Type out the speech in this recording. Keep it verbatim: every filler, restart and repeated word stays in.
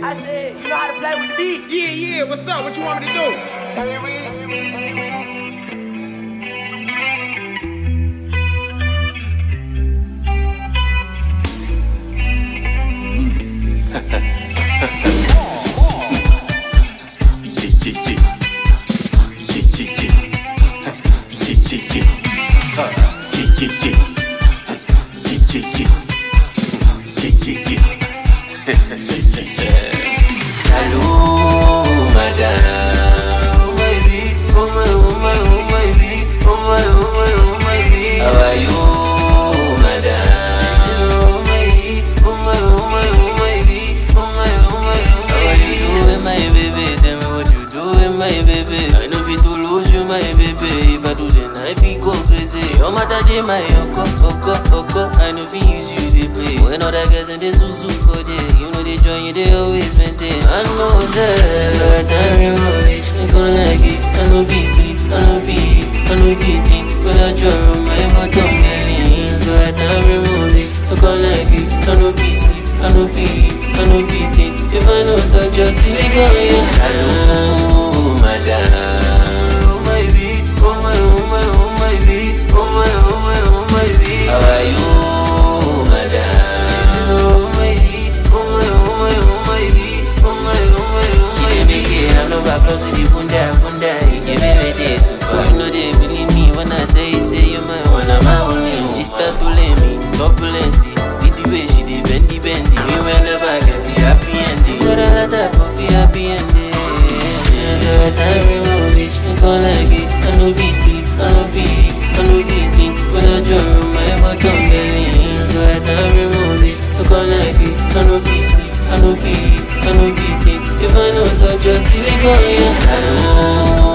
I said, you know how to play with the beat? Yeah, yeah, what's up? What you want me to do? Salut, madame. Oh my baby, oh my, oh my, oh my baby, oh my, oh my, oh my baby. How are you, madame? Oh my baby, oh my, oh my, oh my baby, oh my, oh my, oh my. How are you doing, my baby? Tell me what you doing, my baby. I know if to lose you, my baby. If I do then I feel go crazy. Your mother did my oko, oko, oko. I know if you use you they play. When all that guys and they susu for day, you know they join you, they always maintain. I know that I can't remember it. I gon' like it. I know V sleep, I know V eat, I know V think. But I draw on my bottom belly. So I can't remember it. I gon' like it. I know V sleep, I know V eat, I know V think. If I know that just see me go, yes. Hello, madame. Oh my baby, oh my, oh my, oh my baby, oh my, oh my, oh my baby. How are you, madame? Oh my baby, oh my, oh my, oh my baby, oh my, oh my, oh my. She dey make it, I'm no back close to the bunda, bunda. You give me day to go. You know they believe me when I tell you say you're my one, I'm my only. She start to let me turbulency. See the way she dey bendy, bendy. We will never get the happy ending. But a lot of coffee happy ending. So I can't remember which me gon' like it. I know V sleep, I know V eat, I know V think. When I draw on my bottom belly. So I can't remember which me gon' like it. I know V sleep, I know V eat, I know V think. If I know that just see me go, yes, I know.